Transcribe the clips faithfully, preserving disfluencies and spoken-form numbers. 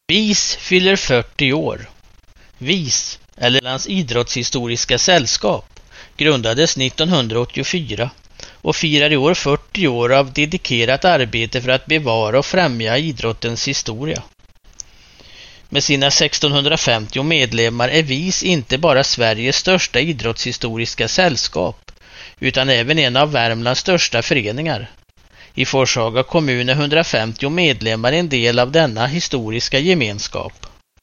VIS fyller fyrtio år. VIS, eller Lands idrottshistoriska sällskap, grundades nittonhundraåttiofyra och firar i år fyrtio år av dedikerat arbete för att bevara och främja idrottens historia. Med sina sextonhundrafemtio medlemmar är VIS inte bara Sveriges största idrottshistoriska sällskap, utan även en av Värmlands största föreningar. I Forshaga kommun är hundrafemtio medlemmar en del av denna historiska gemenskap.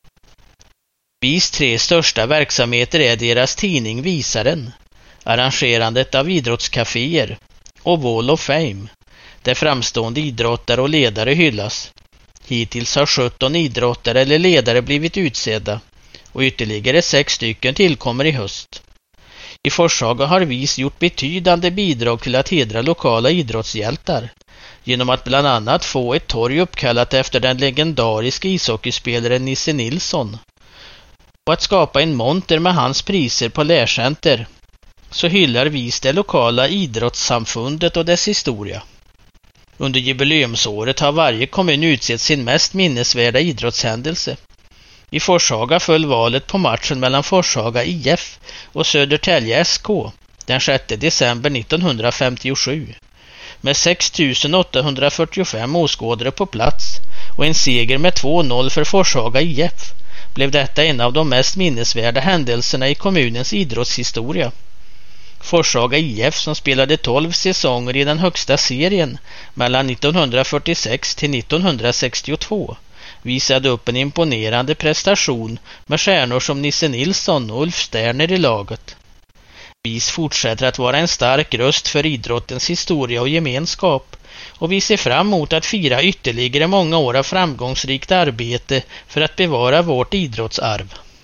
VIS tre största verksamheter är deras tidning Visaren, arrangerandet av idrottskaféer och Wall of Fame, där framstående idrottare och ledare hyllas. Hittills har sjutton idrottare eller ledare blivit utsedda och ytterligare sex stycken tillkommer i höst. I Forshaga har VIS gjort betydande bidrag till att hedra lokala idrottshjältar genom att bland annat få ett torg uppkallat efter den legendariska ishockeyspelaren Nisse Nilsson och att skapa en monter med hans priser på lärcenter. Så hyllar VIS det lokala idrottssamfundet och dess historia. Under jubileumsåret har varje kommun utsett sin mest minnesvärda idrottshändelse. I Forshaga föll valet på matchen mellan Forshaga I F och Södertälje S K den sjätte december nittonhundrafemtiosju. Med sex tusen åttahundrafyrtiofem åskådare på plats och en seger med två noll för Forshaga I F blev detta en av de mest minnesvärda händelserna i kommunens idrottshistoria. Forshaga I F, som spelade tolv säsonger i den högsta serien mellan nittonhundrafyrtiosex till nittonhundrasextiotvå, visade upp en imponerande prestation med stjärnor som Nisse Nilsson och Ulf Sterner i laget. VIS fortsätter att vara en stark röst för idrottens historia och gemenskap, och vi ser fram emot att fira ytterligare många år av framgångsrikt arbete för att bevara vårt idrottsarv.